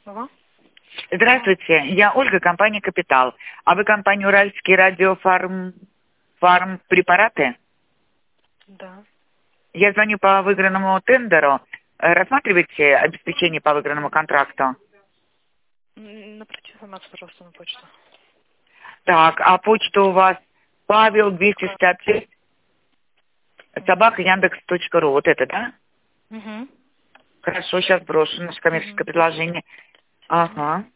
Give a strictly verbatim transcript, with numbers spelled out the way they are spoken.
Ага. Здравствуйте, я Ольга, компания «Капитал». А вы компания «Уральский радиофарм фарм препараты»? Да. Я звоню по выигранному тендеру. Э, Рассматриваете обеспечение по выигранному контракту? М, Направьте информацию, пожалуйста, на почту. Так, а почта у вас Павел двести шестьдесят шесть собака яндекс точка ру. Вот это, да? Угу. Хорошо, сейчас брошу наше коммерческое Угу. предложение. Ага.